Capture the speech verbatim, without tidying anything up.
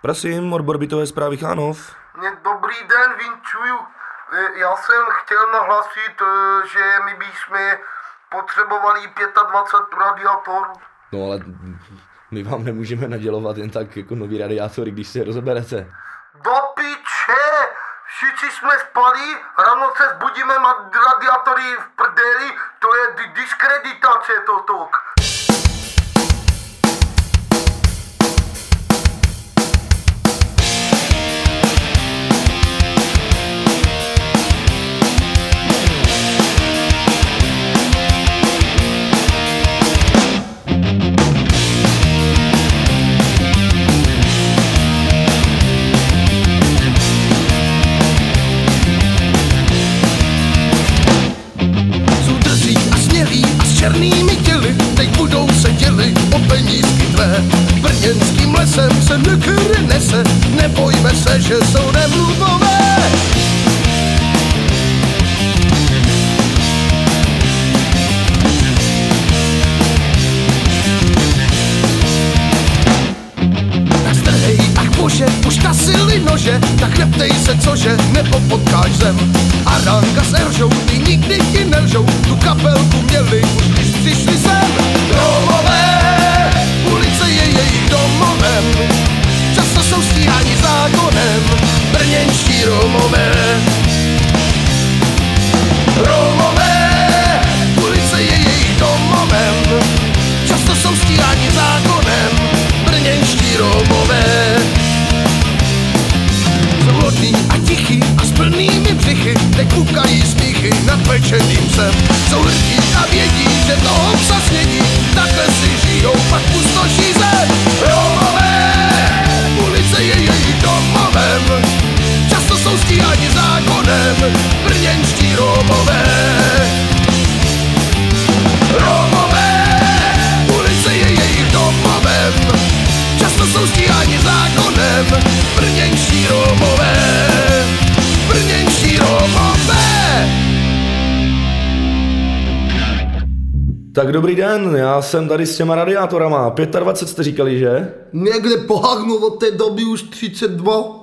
Prosím, odbor bytové správy Chánov. Dobrý den, vinčuju. Já jsem chtěl nahlasit, že my bychom potřebovali dvacet pět radiátorů. No ale my vám nemůžeme nadělovat jen tak jako nový radiátory, když si je rozeberete. Do piče! Všichni jsme spali, ráno se zbudíme, má radiátory v prdeli, to je diskreditace toto. Černými těly, teď budou se děli o penízky tvé. Brněnským lesem se nekry nese, nebojme se, že jsou nemluvové. Tak strhej, ach bože, už tasili nože, tak neptej se cože, nebo potkáš zem. Aranga s Eržou, ty nikdy ti nelžou, tu kapelku měli už když přišli sem. Romové, ulice je jejich domovem, často jsou stíháni zákonem, brněnští Romové. Romové, ulice je jejich domovem, často jsou stíháni zákonem, brněnští Romové. Jsou hodný a tichý a s plnými břichy, teď kukají smíchy nad pečeným sem. Jsou hrdí a vědí, že toho psa snědí, takhle si žijou, pak pustoší zem. Romové, ulice je jejich domovem, často jsou stíháni zákonem, brněnští Romové. Romové, ulice je jejich domovem, často jsou stíháni zákonem, brněnští Romové. Brněnští Romové. Tak dobrý den, já jsem tady s těma radiátorama. dvacet pět jste říkali, že? Někde pohárnu od té doby už třicet dva.